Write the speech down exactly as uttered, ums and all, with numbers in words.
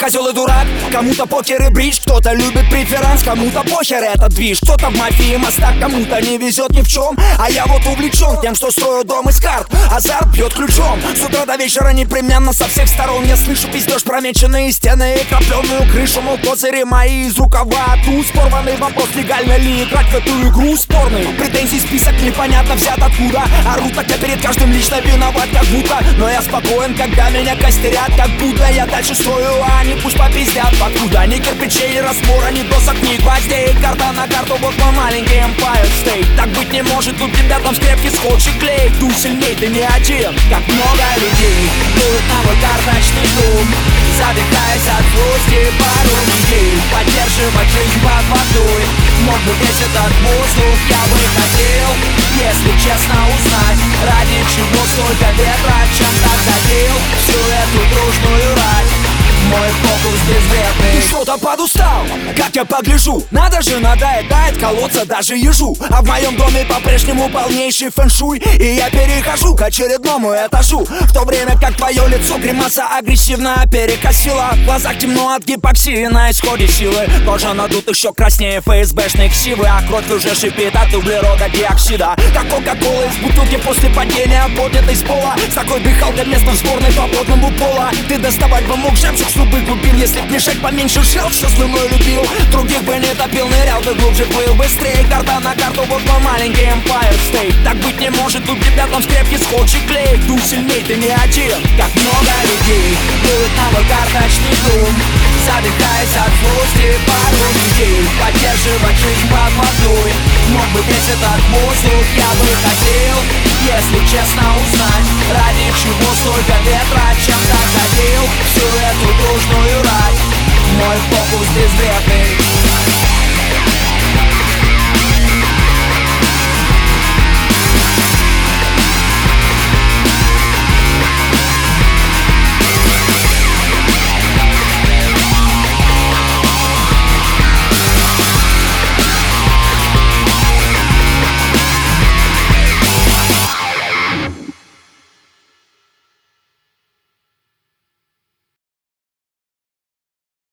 козел и дурак, кому-то покер и бридж, кто-то любит преферанс, кому-то похер этот движ, кто-то в мафии мостак, кому-то не везет ни в чем. А я вот увлечен тем, что строю дом из карт, азарт бьет ключом. С утра до вечера непременно со всех сторон я слышу пиздеж, промеченные стены и крапленную крышу. Мол, козыри мои из рукава, туз порванный вопрос, легально ли играть в эту игру спорный. Претензий список непонятно взят откуда, орут так я перед каждым лично виноват как будто. Но я спокоен, когда меня костерят, как будто я дальше строю, а они пусть попиздят. Покуда ни кирпичей, ни раствора, ни досок, ни гвоздей, карта на карту, вот мой маленький Empire State. Так быть не может, тут тебя там скрепки, скотч и клей. Ты сильней, ты не один, как много людей дуют на мой карточный дом, задыхаясь от злости пару недель. Поддерживать жизнь под водой мог бы весь этот воздух, я бы хотел, если честно, узнать, ради чего столько ветра, чем так задел всю эту дружную рать. Мой фокус безвредный. Ты что-то подустал, как я погляжу. Надо же, надоедает колоться даже ежу. А в моем доме по-прежнему полнейший фэншуй, и я перехожу к очередному этажу, в то время как твое лицо гримаса агрессивно перекосила. В глазах темно от гипоксии, на исходе силы. Кожа надут еще краснее ФСБшной ксивы, а кровь уже шипит от углерода диоксида. Как кока-кола из бутылки после падения, поднятой с пола. С такой дыхалкой место в сборной по плотному пола. Ты доставать бы мог жемчуг с любых глубин, если б мешать поменьше жил, все слюной любил. Других бы не топил, нырял бы глубже, плыл быстрее. Карта на карту, вот мой маленький Empire State. Так быть не может, тут тебя там скрепки, скотч и клей. Ты сильней, ты не один, как много людей дуют на мой карточный дом, задыхаясь от злости пару недель. Поддерживать жизнь под водой мог бы весь этот воздух, я бы хотел, если честно, узнать, ради чего столько ветра, чем так задел всю эту дружную рать. Мой фокус безвредный.